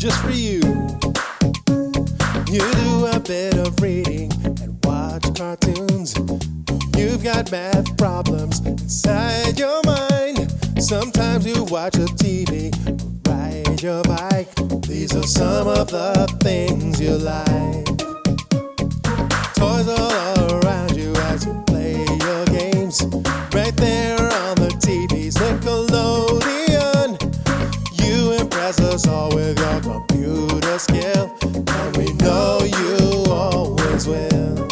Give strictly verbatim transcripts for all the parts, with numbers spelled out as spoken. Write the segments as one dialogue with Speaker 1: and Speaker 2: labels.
Speaker 1: just for you. You do a bit of reading and watch cartoons. You've got math problems inside your mind. Sometimes you watch a T V or ride your bike. These are some of the things you like. Toys all around you as you play your games. Right there on the T V's Nickelodeon. You impress us all with your computer skill, and we know you always will.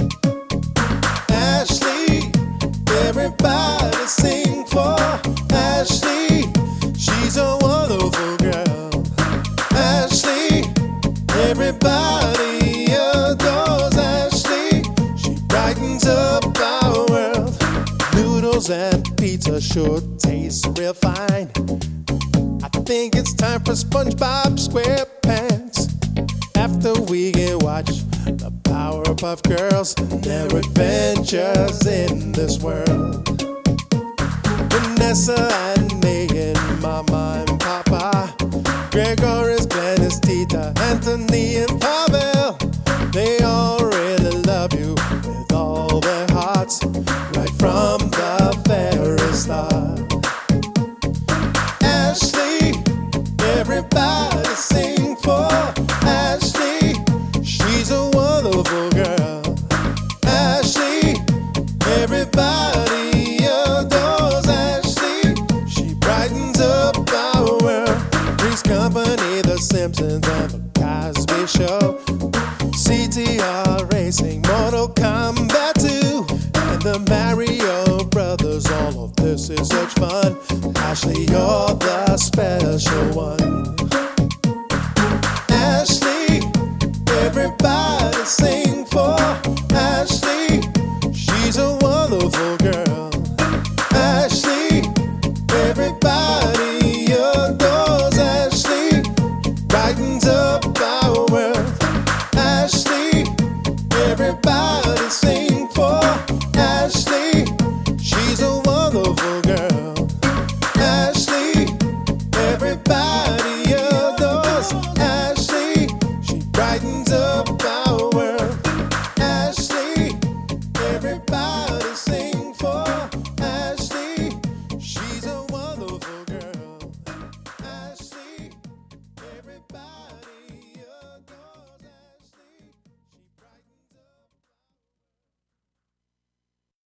Speaker 1: Ashley, everybody sing for Ashley. She's a wonderful girl. Ashley, everybody adores Ashley. She brightens up our world. Noodles and pizza sure taste real fine. I think it's time for SpongeBob SquarePants. After we can watch the Powerpuff Girls and their adventures in this world. Vanessa and Megan, Mama and Papa, Gregoris, Glennis, Tita, Anthony and Papa.